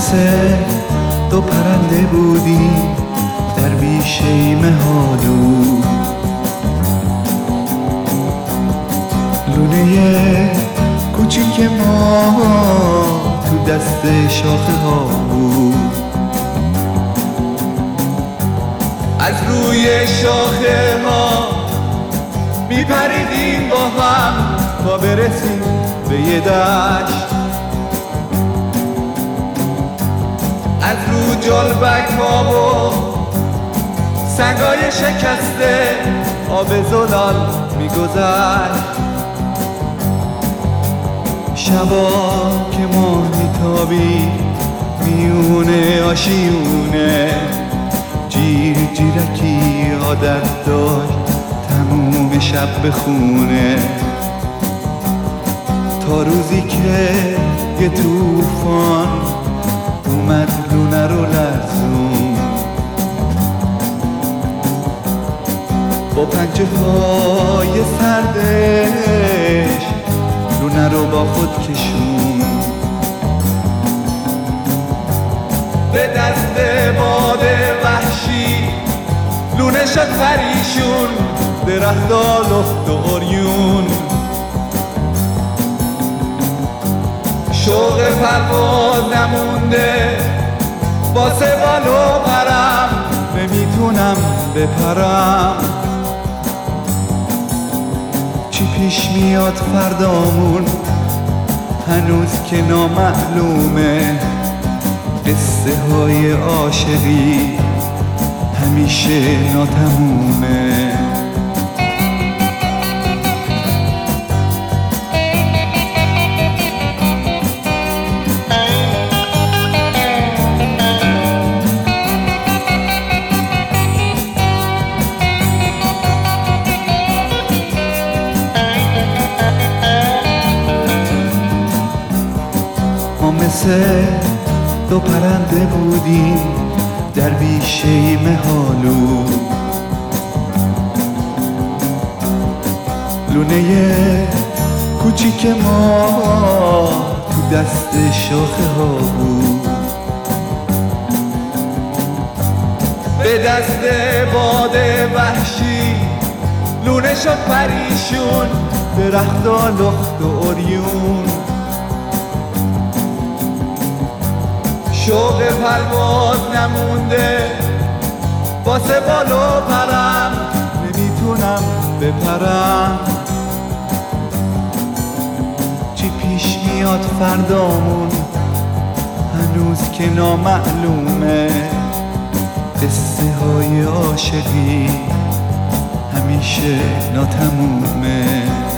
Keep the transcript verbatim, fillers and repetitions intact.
مثل دو پرنده بودیم در بیشه مهالو، لونه کوچیک ما تو دست شاخه ها بود. از روی شاخه ها میپریدیم با هم تا برسیم به یه دشت. از رو جلبک ها و سنگای شکسته آب زلال میگذشت. شبا که ماه میتابید میونه آشیونه، جیر جیرکی عادت داشت تموم شب بخونه، تا روزی که یه طوفان اومد لونه رو لرزون. با پنجه های سردش لونه رو با خود کشون. به دست باد وحشی لونه شد پریشون، درختا لخت و عریون. شوق پرواز نمونده واسه بال و پرم، نمیتونم بپرم. چی پیش میاد فردامون هنوز که نامعلومه، قصه های عاشقی همیشه ناتمومه. ما مثل دو پرنده بودیم در بیشه مهالو، لونه کوچیک ما تو دست شاخه ها بود. به دست باد وحشی لونه شد پریشون، درختا لخت و عریون. شوق پرواز نمونده واسه بال و پرم، نمیتونم بپرم. چی پیش میاد فردامون هنوز که نامعلومه، قصه های عاشقی همیشه ناتمومه.